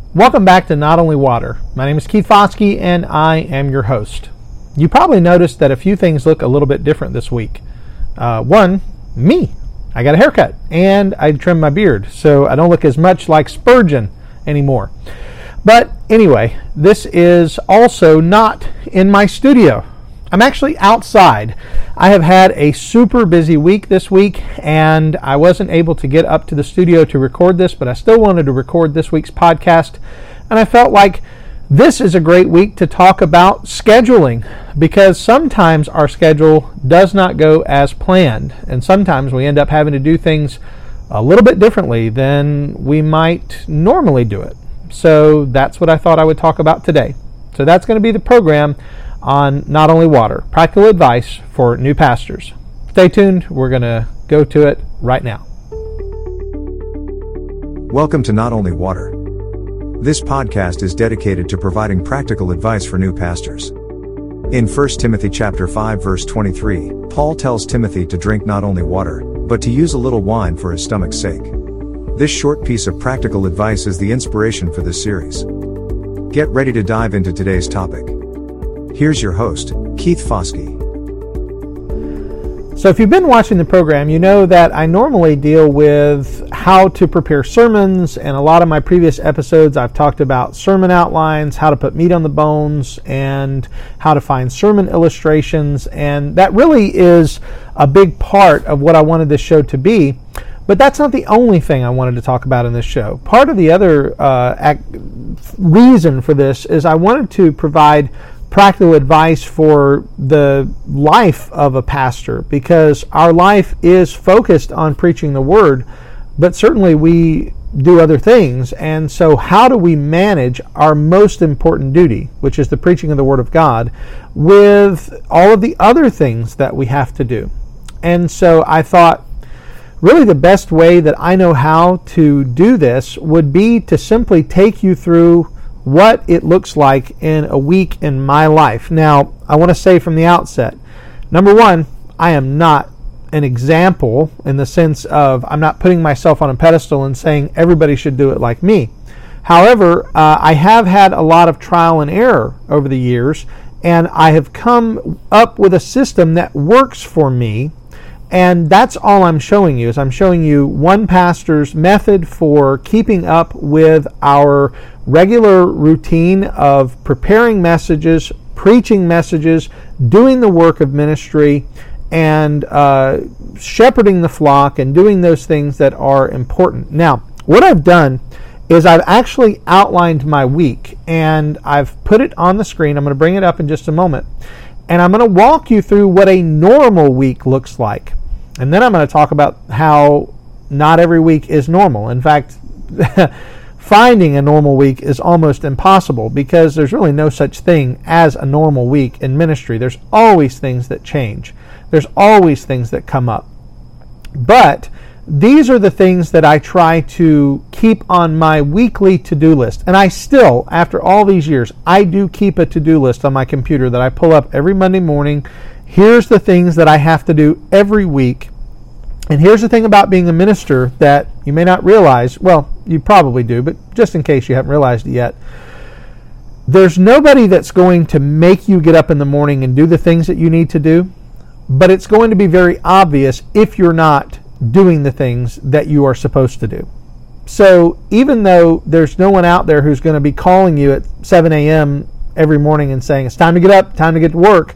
Welcome back to Not Only Water. My name is Keith Foskey and I am your host. You probably noticed that a few things look a little bit different this week. One, me. I got a haircut and I trimmed my beard, so I don't look as much like Spurgeon anymore. But anyway, this is also not in my studio. I'm actually outside. I have had a super busy week this week, and I wasn't able to get up to the studio to record this, but I still wanted to record this week's podcast, and I felt like this is a great week to talk about scheduling, because sometimes our schedule does not go as planned, and sometimes we end up having to do things a little bit differently than we might normally do it. So that's what I thought I would talk about today. So that's going to be the program on Not Only Water, practical advice for new pastors. Stay tuned. We're going to go to it right now. Welcome to Not Only Water. This podcast is dedicated to providing practical advice for new pastors. In 1 Timothy chapter 5 verse 23, Paul tells Timothy to drink not only water, but to use a little wine for his stomach's sake. This short piece of practical advice is the inspiration for this series. Get ready to dive into today's topic. Here's your host, Keith Foskey. So if you've been watching the program, you know that I normally deal with how to prepare sermons, and a lot of my previous episodes I've talked about sermon outlines, how to put meat on the bones, and how to find sermon illustrations, and that really is a big part of what I wanted this show to be. But that's not the only thing I wanted to talk about in this show. Part of the other reason for this is I wanted to provide practical advice for the life of a pastor, because our life is focused on preaching the word, but certainly we do other things. And so how do we manage our most important duty, which is the preaching of the word of God, with all of the other things that we have to do? And so I thought really the best way that I know how to do this would be to simply take you through what it looks like in a week in my life. Now, I want to say from the outset, number one, I am not an example in the sense of I'm not putting myself on a pedestal and saying everybody should do it like me. However, I have had a lot of trial and error over the years, and I have come up with a system that works for me. And that's all I'm showing you, is I'm showing you one pastor's method for keeping up with our regular routine of preparing messages, preaching messages, doing the work of ministry, and shepherding the flock and doing those things that are important. Now, what I've done is I've actually outlined my week, and I've put it on the screen. I'm going to bring it up in just a moment. And I'm going to walk you through what a normal week looks like. And then I'm going to talk about how not every week is normal. In fact, finding a normal week is almost impossible, because there's really no such thing as a normal week in ministry. There's always things that change. There's always things that come up. But these are the things that I try to keep on my weekly to-do list. And I still, after all these years, I do keep a to-do list on my computer that I pull up every Monday morning. Here's the things that I have to do every week. And here's the thing about being a minister that you may not realize. Well, you probably do, but just in case you haven't realized it yet, there's nobody that's going to make you get up in the morning and do the things that you need to do, but it's going to be very obvious if you're not doing the things that you are supposed to do. So even though there's no one out there who's going to be calling you at 7 a.m. every morning and saying, it's time to get up, time to get to work,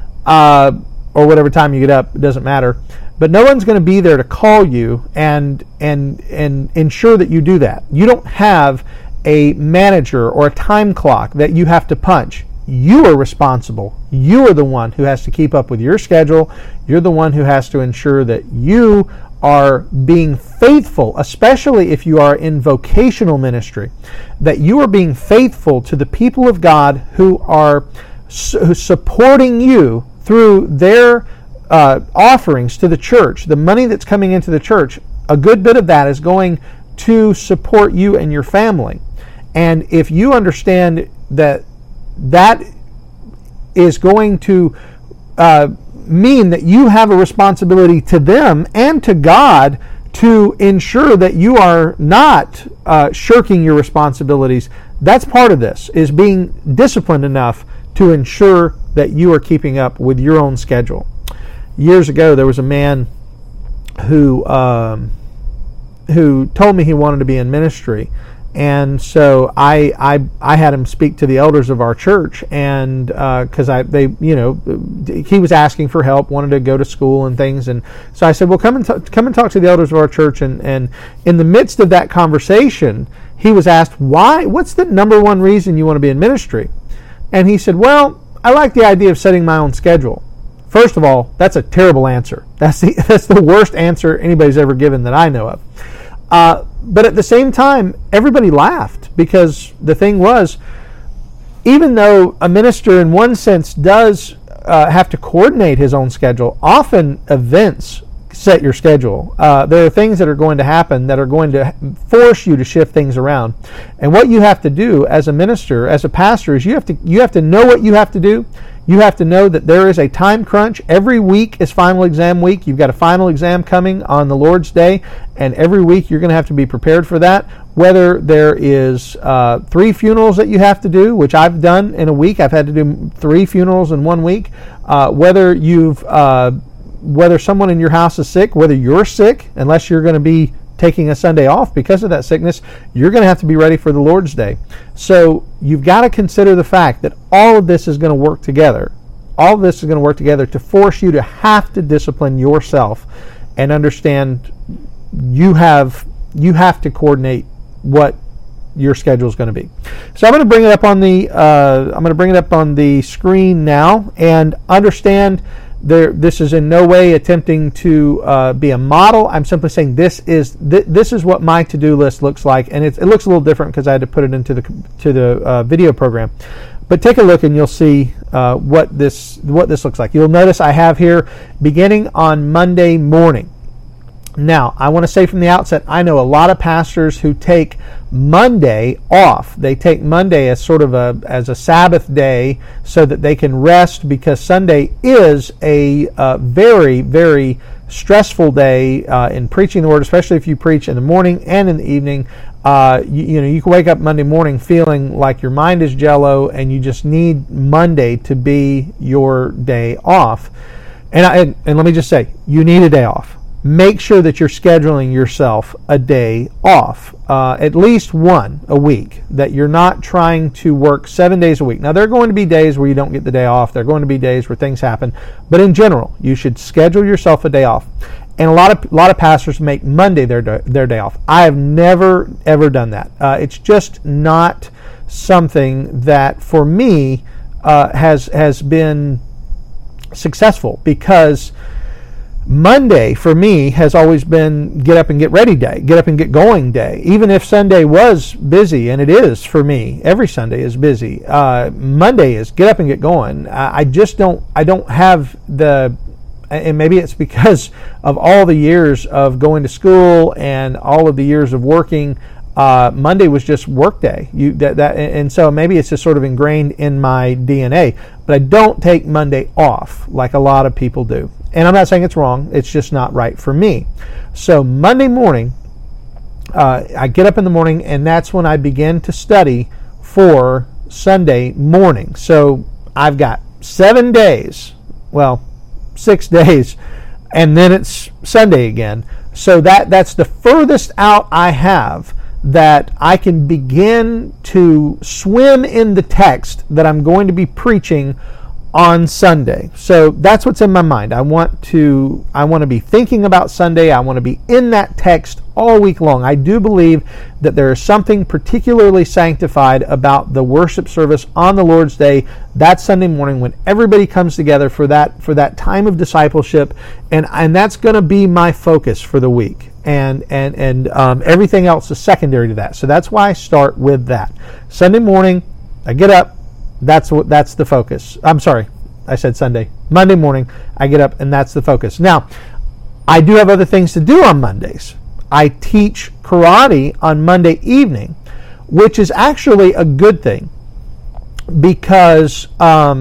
or whatever time you get up, it doesn't matter. But no one's going to be there to call you and ensure that you do that. You don't have a manager or a time clock that you have to punch. You are responsible. You are the one who has to keep up with your schedule. You're the one who has to ensure that you are being faithful, especially if you are in vocational ministry, that you are being faithful to the people of God who are supporting you through their offerings to the church. The money that's coming into the church, a good bit of that is going to support you and your family. And if you understand that that is going to mean that you have a responsibility to them and to God to ensure that you are not shirking your responsibilities. That's part of this, is being disciplined enough to ensure that you are keeping up with your own schedule. Years ago, there was a man who told me he wanted to be in ministry, and so I had him speak to the elders of our church, and because he was asking for help, wanted to go to school and things, and so I said, well, come and talk to the elders of our church, and in the midst of that conversation, he was asked, what's the number one reason you want to be in ministry? And he said, well, I like the idea of setting my own schedule. First of all, that's a terrible answer. That's the worst answer anybody's ever given that I know of. But at the same time, everybody laughed, because the thing was, even though a minister in one sense does have to coordinate his own schedule, often events set your schedule. There are things that are going to happen that are going to force you to shift things around. And what you have to do as a minister, as a pastor, is you have to know what you have to do. You have to know that there is a time crunch. Every week is final exam week. You've got a final exam coming on the Lord's Day, and every week you're going to have to be prepared for that. Whether there is 3 funerals that you have to do, which I've done in a week. I've had to do 3 funerals in 1 week. Whether someone in your house is sick, whether you're sick, unless you're going to be taking a Sunday off because of that sickness, you're going to have to be ready for the Lord's Day. So you've got to consider the fact that all of this is going to work together. All of this is going to work together to force you to have to discipline yourself and understand you have to coordinate what your schedule is going to be. So I'm going to bring it up on the screen now, and understand this is in no way attempting to be a model. I'm simply saying this is what my to-do list looks like, and it looks a little different because I had to put it into the video program. But take a look and you'll see what this looks like. You'll notice I have here beginning on Monday morning. Now, I want to say from the outset, I know a lot of pastors who take Monday off. They take Monday as sort of a Sabbath day so that they can rest, because Sunday is a very, very stressful day in preaching the Word, especially if you preach in the morning and in the evening. You can wake up Monday morning feeling like your mind is jello, and you just need Monday to be your day off. And let me just say, you need a day off. Make sure that you're scheduling yourself a day off, at least one a week, that you're not trying to work 7 days a week. Now, there are going to be days where you don't get the day off. There are going to be days where things happen. But in general, you should schedule yourself a day off. And a lot of pastors make Monday their day off. I have never, ever done that. It's just not something that, for me, has been successful, because Monday for me has always been get up and get ready day, get up and get going day. Even if Sunday was busy, and it is for me, every Sunday is busy. Monday is get up and get going. I don't have the, and maybe it's because of all the years of going to school and all of the years of working. Monday was just work day. And so maybe it's just sort of ingrained in my DNA. But I don't take Monday off like a lot of people do. And I'm not saying it's wrong. It's just not right for me. So Monday morning, I get up in the morning, and that's when I begin to study for Sunday morning. So I've got 7 days, 6 days, and then it's Sunday again. So that's the furthest out I have that I can begin to swim in the text that I'm going to be preaching on Sunday. So that's what's in my mind. I want to be thinking about Sunday. I want to be in that text all week long. I do believe that there is something particularly sanctified about the worship service on the Lord's Day, that Sunday morning, when everybody comes together for that time of discipleship, and that's going to be my focus for the week. And everything else is secondary to that. So that's why I start with that. Sunday morning, I get up. That's the focus. I'm sorry, I said Sunday. Monday morning, I get up, and that's the focus. Now, I do have other things to do on Mondays. I teach karate on Monday evening, which is actually a good thing. because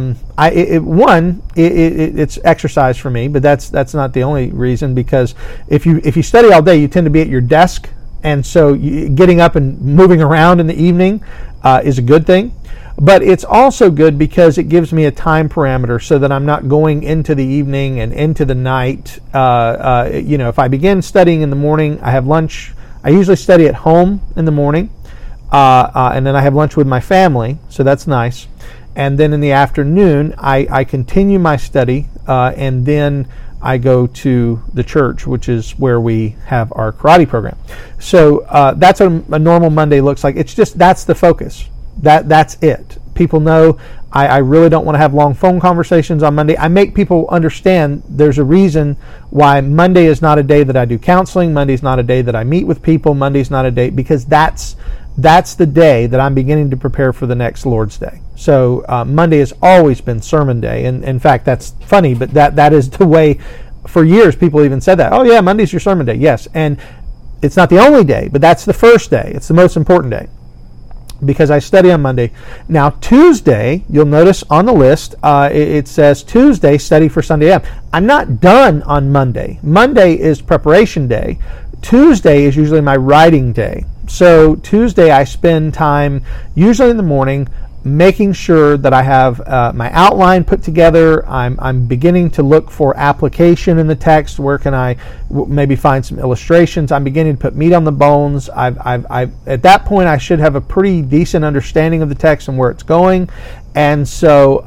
it's exercise for me, but that's not the only reason. Because if you study all day, you tend to be at your desk, and so getting up and moving around in the evening is a good thing. But it's also good because it gives me a time parameter so that I'm not going into the evening and into the night. If I begin studying in the morning, I have lunch. I usually study at home in the morning, and then I have lunch with my family, so that's nice. And then in the afternoon, I continue my study, and then I go to the church, which is where we have our karate program. So that's what a normal Monday looks like. It's just that's the focus. That's it. People know I really don't want to have long phone conversations on Monday. I make people understand there's a reason why Monday is not a day that I do counseling. Monday is not a day that I meet with people. Monday is not a day, because that's the day that I'm beginning to prepare for the next Lord's Day. So Monday has always been sermon day, and in fact, that's funny, but that is the way. For years, people even said that. Oh yeah, Monday's your sermon day. Yes, and it's not the only day, but that's the first day. It's the most important day, because I study on Monday. Now Tuesday, you'll notice on the list, it says Tuesday, study for Sunday AM. I'm not done on Monday. Monday is preparation day. Tuesday is usually my writing day. So Tuesday I spend time, usually in the morning, making sure that I have my outline put together. I'm beginning to look for application in the text. Where can I maybe find some illustrations? I'm beginning to put meat on the bones. At that point, I should have a pretty decent understanding of the text and where it's going. And so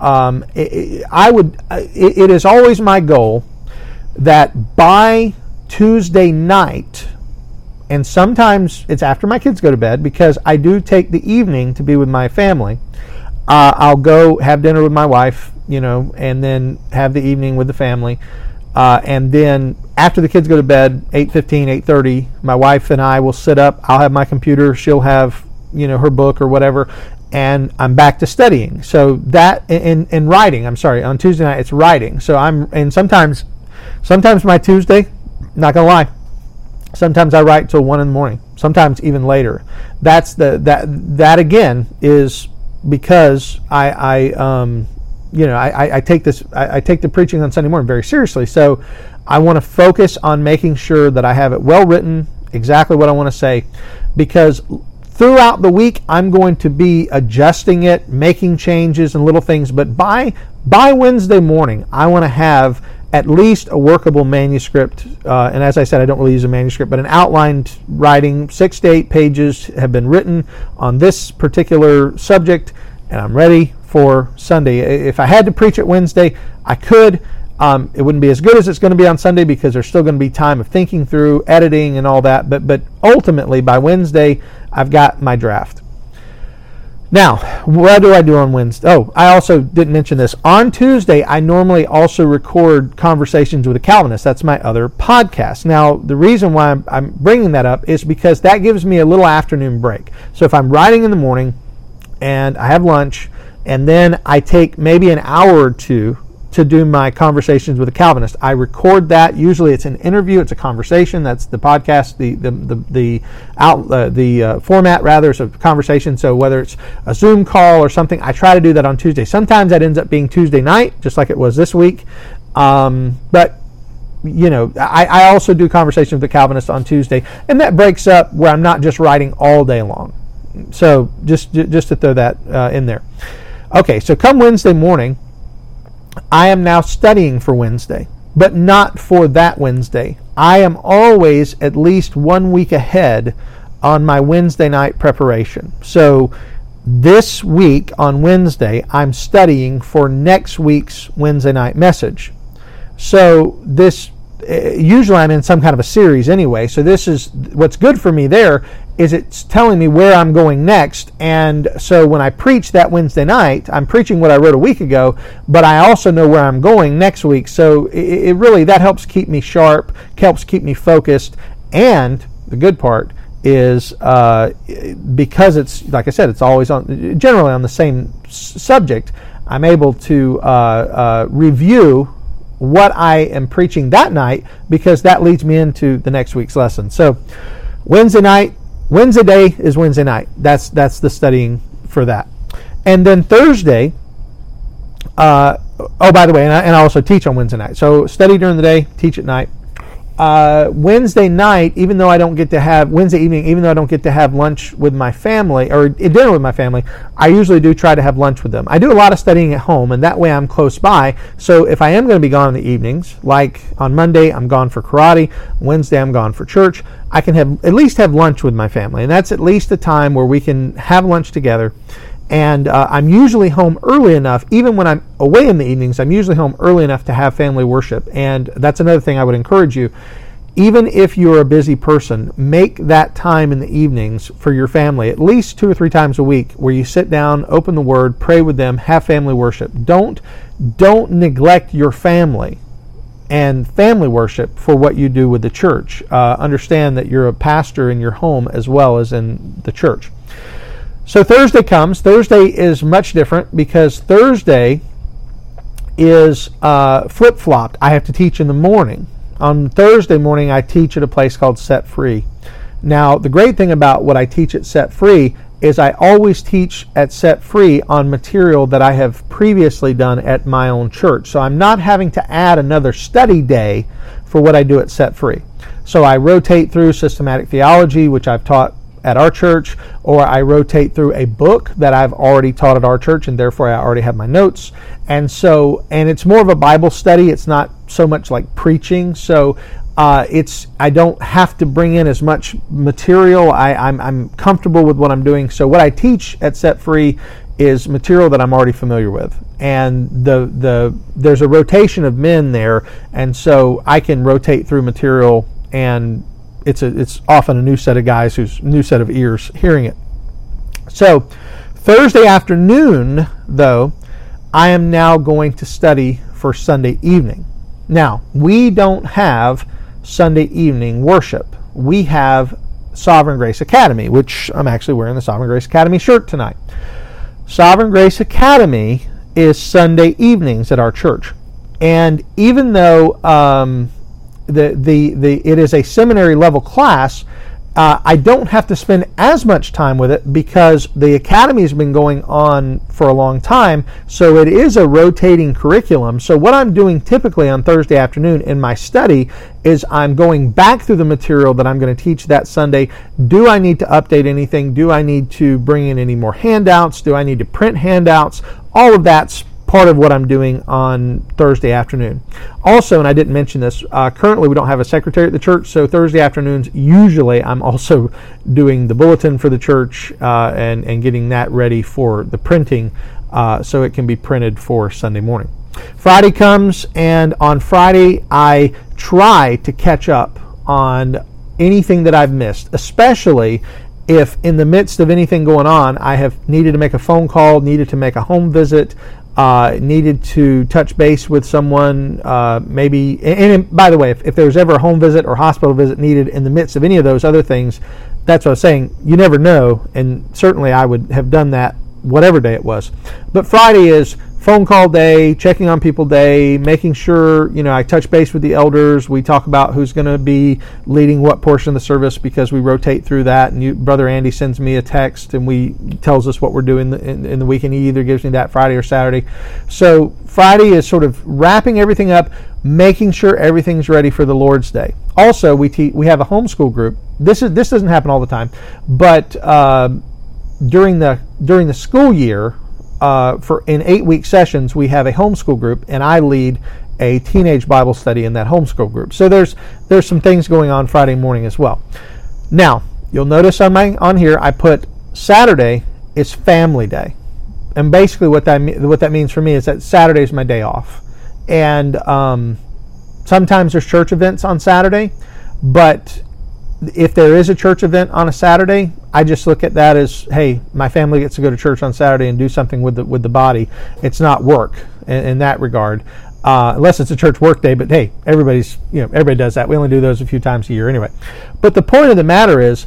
it is always my goal that by Tuesday night, and sometimes it's after my kids go to bed, because I do take the evening to be with my family. I'll go have dinner with my wife, and then have the evening with the family. And then after the kids go to bed, 8:15, 8:30, my wife and I will sit up. I'll have my computer. She'll have, her book or whatever. And I'm back to studying. So that, in writing, on Tuesday night, it's writing. So sometimes my Tuesday, not going to lie, sometimes I write till 1 a.m, sometimes even later. That again is because I take the preaching on Sunday morning very seriously. So I want to focus on making sure that I have it well written, exactly what I want to say, because throughout the week I'm going to be adjusting it, making changes and little things. But by Wednesday morning, I want to have at least a workable manuscript, and as I said, I don't really use a manuscript, but an outlined writing. 6 to 8 pages have been written on this particular subject, and I'm ready for Sunday. If I had to preach it Wednesday, I could. It wouldn't be as good as it's going to be on Sunday, because there's still going to be time of thinking through, editing, and all that. But ultimately, by Wednesday, I've got my draft. Now, what do I do on Wednesday? Oh, I also didn't mention this. On Tuesday, I normally also record Conversations with a Calvinist. That's my other podcast. Now, the reason why I'm bringing that up is because that gives me a little afternoon break. So if I'm writing in the morning and I have lunch, and then I take maybe an hour or two to do my Conversations with a Calvinist, I record that. Usually it's an interview, it's a conversation. That's the podcast, the format rather is a conversation. So whether it's a Zoom call or something, I try to do that on Tuesday. Sometimes that ends up being Tuesday night, just like it was this week. But I also do Conversations with the Calvinist on Tuesday, and that breaks up where I'm not just writing all day long. So just to throw that in there. Okay, so come Wednesday morning, I am now studying for Wednesday, but not for that Wednesday. I am always at least 1 week ahead on my Wednesday night preparation. So this week on Wednesday, I'm studying for next week's Wednesday night message. So this, usually I'm in some kind of a series anyway, so this is, what's good for me there is it's telling me where I'm going next. And so when I preach that Wednesday night, I'm preaching what I wrote a week ago, but I also know where I'm going next week. So it really, that helps keep me sharp, helps keep me focused. And the good part is because it's, like I said, it's always generally on the same subject, I'm able to review what I am preaching that night, because that leads me into the next week's lesson. So Wednesday day is Wednesday night. That's the studying for that. And then Thursday, by the way, and I also teach on Wednesday night. So study during the day, teach at night. Wednesday night, Wednesday evening, even though I don't get to have lunch with my family or dinner with my family, I usually do try to have lunch with them. I do a lot of studying at home, and that way I'm close by. So if I am going to be gone in the evenings, like on Monday I'm gone for karate, Wednesday I'm gone for church, I can at least have lunch with my family, and that's at least a time where we can have lunch together. And I'm usually home early enough, even when I'm away in the evenings, I'm usually home early enough to have family worship. And that's another thing I would encourage you. Even if you're a busy person, make that time in the evenings for your family, at least 2 or 3 times a week, where you sit down, open the Word, pray with them, have family worship. Don't neglect your family and family worship for what you do with the church. Understand that you're a pastor in your home as well as in the church. So Thursday comes. Thursday is much different because Thursday is flip-flopped. I have to teach in the morning. On Thursday morning, I teach at a place called Set Free. Now, the great thing about what I teach at Set Free is I always teach at Set Free on material that I have previously done at my own church. So I'm not having to add another study day for what I do at Set Free. So I rotate through systematic theology, which I've taught at our church, or I rotate through a book that I've already taught at our church, and therefore I already have my notes. And it's more of a Bible study. It's not so much like preaching. So I don't have to bring in as much material. I'm comfortable with what I'm doing. So what I teach at Set Free is material that I'm already familiar with, and there's a rotation of men there, and so I can rotate through material, and it's often a new set of guys new set of ears hearing it. So Thursday afternoon, though, I am now going to study for Sunday evening. Now, we don't have Sunday evening worship. We have Sovereign Grace Academy, which I'm actually wearing the Sovereign Grace Academy shirt tonight. Sovereign Grace Academy is Sunday evenings at our church. And even though it is a seminary level class, I don't have to spend as much time with it because the academy has been going on for a long time, so it is a rotating curriculum. So what I'm doing typically on Thursday afternoon in my study is I'm going back through the material that I'm going to teach that Sunday. Do I need to update anything? Do I need to bring in any more handouts? Do I need to print handouts? All of that's part of what I'm doing on Thursday afternoon. Also, and I didn't mention this, currently we don't have a secretary at the church, so Thursday afternoons, usually I'm also doing the bulletin for the church and getting that ready for the printing so it can be printed for Sunday morning. Friday comes, and on Friday I try to catch up on anything that I've missed, especially if in the midst of anything going on I have needed to make a phone call, needed to make a home visit, needed to touch base with someone, maybe, and by the way, if there's ever a home visit or hospital visit needed in the midst of any of those other things, that's what I was saying, you never know, and certainly I would have done that whatever day it was. But Friday is phone call day, checking on people day, making sure, I touch base with the elders. We talk about who's going to be leading what portion of the service because we rotate through that. And Brother Andy sends me a text and tells us what we're doing in the week, and he either gives me that Friday or Saturday. So Friday is sort of wrapping everything up, making sure everything's ready for the Lord's Day. Also, we have a homeschool group. This doesn't happen all the time, but during the school year, in 8-week sessions, we have a homeschool group, and I lead a teenage Bible study in that homeschool group. So there's some things going on Friday morning as well. Now, you'll notice on here I put Saturday is family day, and basically what that means for me is that Saturday is my day off. And sometimes there's church events on Saturday, but if there is a church event on a Saturday, I just look at that as, hey, my family gets to go to church on Saturday and do something with the body. It's not work in that regard, unless it's a church work day. But hey, everybody does that. We only do those a few times a year anyway. But the point of the matter is,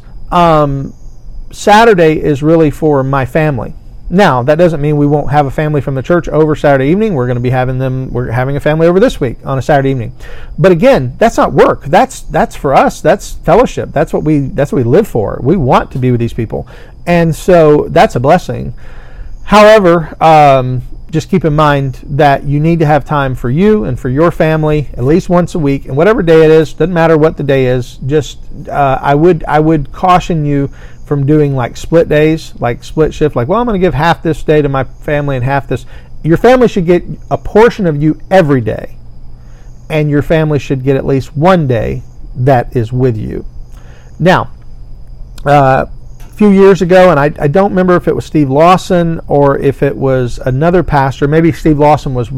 Saturday is really for my family. Now, that doesn't mean we won't have a family from the church over Saturday evening. We're going to be we're having a family over this week on a Saturday evening. But again, that's not work. That's for us. That's fellowship. That's what we live for. We want to be with these people. And so that's a blessing. However, just keep in mind that you need to have time for you and for your family at least once a week, and whatever day it is, doesn't matter what the day is. Just I would caution you from doing like split days, like split shift. Like, well, I'm going to give half this day to my family and half this. Your family should get a portion of you every day, and your family should get at least one day that is with you. Now, few years ago, and I don't remember if it was Steve Lawson or if it was another pastor. Maybe Steve Lawson was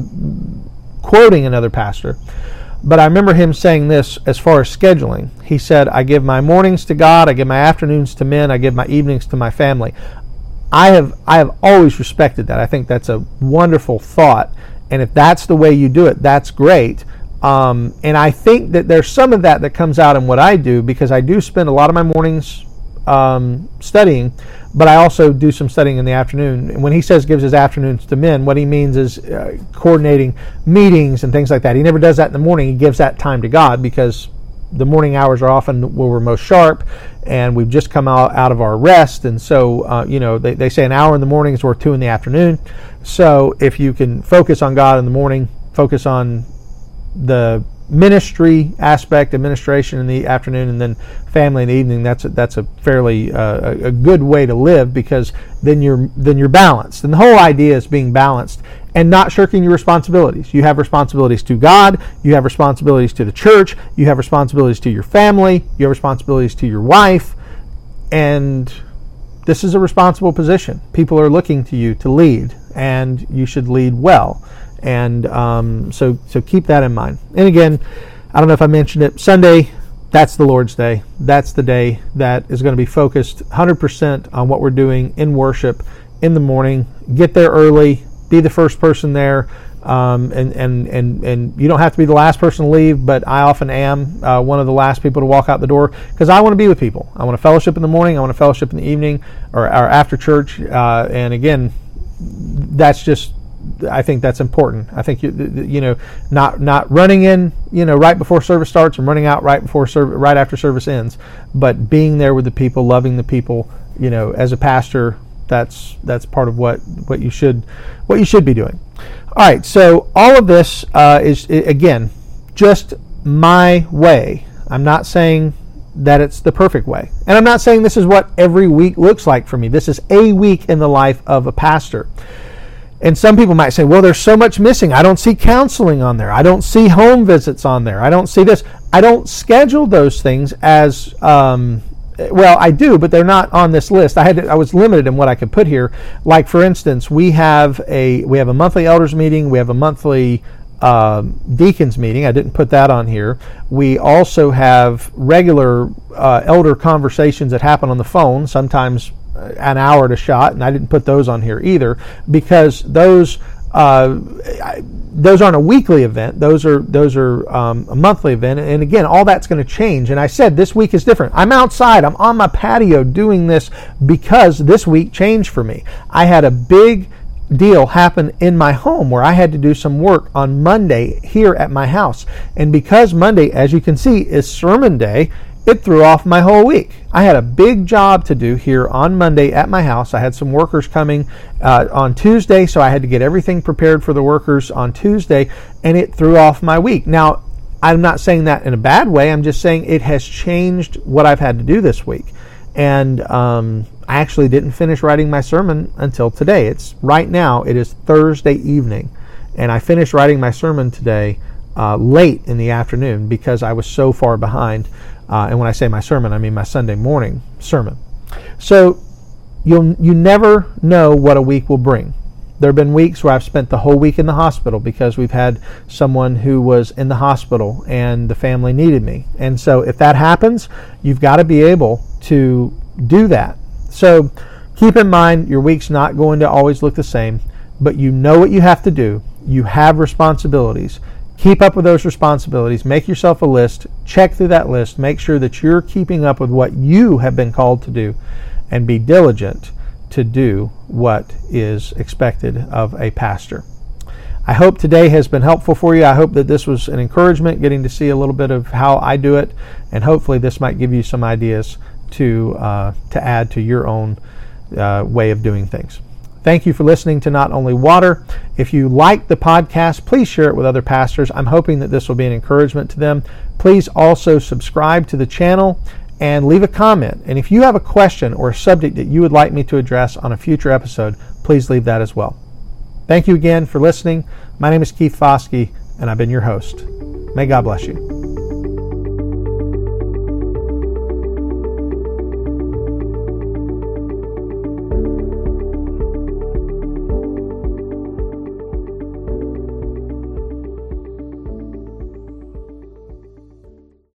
quoting another pastor, but I remember him saying this as far as scheduling. He said, I give my mornings to God, I give my afternoons to men, I give my evenings to my family. I have always respected that. I think that's a wonderful thought, and if that's the way you do it, that's great. And I think that there's some of that comes out in what I do, because I do spend a lot of my mornings studying, but I also do some studying in the afternoon. And when he says gives his afternoons to men, what he means is coordinating meetings and things like that. He never does that in the morning. He gives that time to God, because the morning hours are often where we're most sharp, and we've just come out of our rest. And so, they say an hour in the morning is worth 2 in the afternoon. So if you can focus on God in the morning, focus on the ministry aspect, administration in the afternoon, and then family in the evening, that's a fairly a good way to live, because then you're balanced. And the whole idea is being balanced and not shirking your responsibilities. You have responsibilities to God, you have responsibilities to the church, you have responsibilities to your family, you have responsibilities to your wife, and this is a responsible position. People are looking to you to lead, and you should lead well. And so keep that in mind. And again, I don't know if I mentioned it, Sunday, that's the Lord's Day. That's the day that is going to be focused 100% on what we're doing in worship in the morning. Get there early, be the first person there, and you don't have to be the last person to leave, but I often am one of the last people to walk out the door, because I want to be with people. I want to fellowship in the morning, I want to fellowship in the evening, or after church, and again, that's just, I think that's important. I think not running in right before service starts and running out right after service ends, but being there with the people, loving the people. As a pastor, that's part of what you should be doing. All right, so all of this is, again, just my way. I'm not saying that it's the perfect way, and I'm not saying this is what every week looks like for me. This is a week in the life of a pastor. And some people might say, well, there's so much missing. I don't see counseling on there. I don't see home visits on there. I don't see this. I don't schedule those things as, well, I do, but they're not on this list. I was limited in what I could put here. Like, for instance, we have a monthly elders meeting. We have a monthly deacons meeting. I didn't put that on here. We also have regular elder conversations that happen on the phone, sometimes an hour at a shot, and I didn't put those on here either, because those aren't a weekly event. Those are a monthly event, and again, all that's going to change. And I said this week is different. I'm outside. I'm on my patio doing this because this week changed for me. I had a big deal happen in my home where I had to do some work on Monday here at my house, and because Monday, as you can see, is sermon day, it threw off my whole week. I had a big job to do here on Monday at my house. I had some workers coming on Tuesday, so I had to get everything prepared for the workers on Tuesday, and it threw off my week. Now, I'm not saying that in a bad way. I'm just saying it has changed what I've had to do this week. And I actually didn't finish writing my sermon until today. Right now, it is Thursday evening, and I finished writing my sermon today late in the afternoon because I was so far behind. And when I say my sermon, I mean my Sunday morning sermon. So you never know what a week will bring. There have been weeks where I've spent the whole week in the hospital because we've had someone who was in the hospital and the family needed me. And so if that happens, you've got to be able to do that. So keep in mind, your week's not going to always look the same, but you know what you have to do. You have responsibilities. Keep up with those responsibilities. Make yourself a list. Check through that list. Make sure that you're keeping up with what you have been called to do, and be diligent to do what is expected of a pastor. I hope today has been helpful for you. I hope that this was an encouragement, getting to see a little bit of how I do it, and hopefully this might give you some ideas to add to your own way of doing things. Thank you for listening to Not Only Water. If you like the podcast, please share it with other pastors. I'm hoping that this will be an encouragement to them. Please also subscribe to the channel and leave a comment. And if you have a question or a subject that you would like me to address on a future episode, please leave that as well. Thank you again for listening. My name is Keith Foskey, and I've been your host. May God bless you.